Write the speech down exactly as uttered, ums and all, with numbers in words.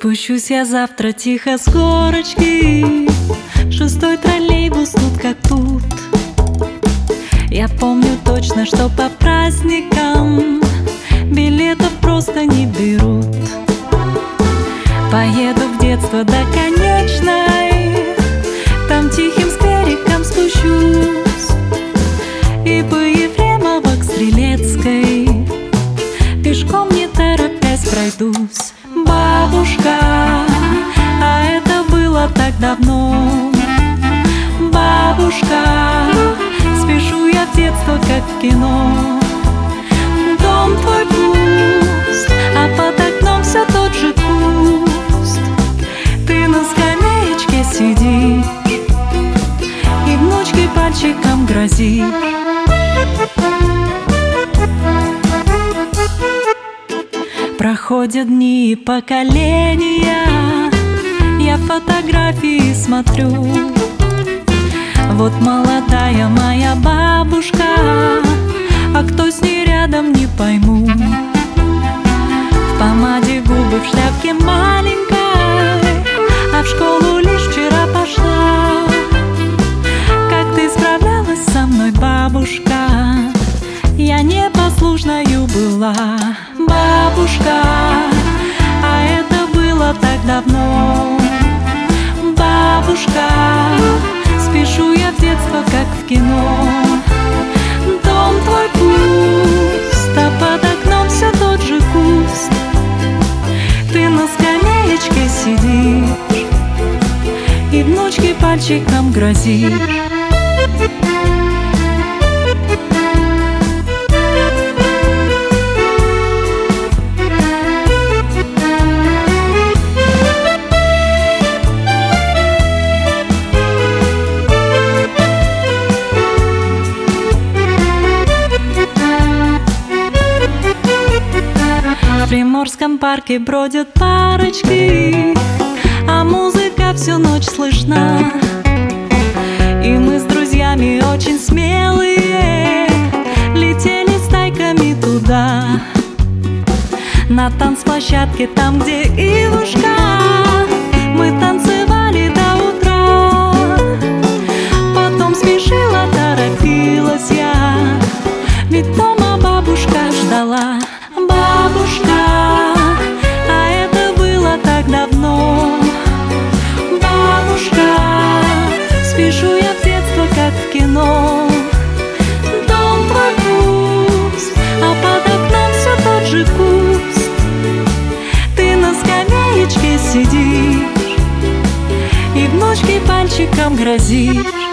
Спущусь я завтра тихо с горочки, шестой троллейбус тут как тут. Я помню точно, что по праздникам билетов просто не берут. Поеду в детство до конечной, там тихим сквериком спущусь, и по Ефремова к Стрелецкой пешком не торопясь пройдусь. Бабушка, а это было так давно. Бабушка, спешу я в детство, как в кино. Дом твой пуст, а под окном все тот же куст. Ты на скамеечке сидишь и внучке пальчиком грозишь. Проходят дни и поколения, я фотографии смотрю. Вот молодая моя бабушка, а кто с ней рядом, не пойму. В помаде губы, в шляпке маленькой, а в школу лишь вчера пошла. Как ты справлялась со мной, бабушка? Я непослушною была. Бабушка, а это было так давно. Бабушка, спешу я в детство, как в кино. Дом твой пуст, а под окном все тот же куст. Ты на скамеечке сидишь и внучке пальчиком грозишь. В Приморском парке бродят парочки, а музыка всю ночь слышна. И мы с друзьями очень смелые летели стайками туда. На танцплощадке, там, где Ивушка, мы танцевали до утра. Потом спешила, торопилась я, ведь дома бабушка ждала. Бабушка, а это было так давно. Бабушка, спешу я в детство, как в кино. Дом твой пуст, а под окном все тот же куст. Ты на скамеечке сидишь и внучке пальчиком грозишь.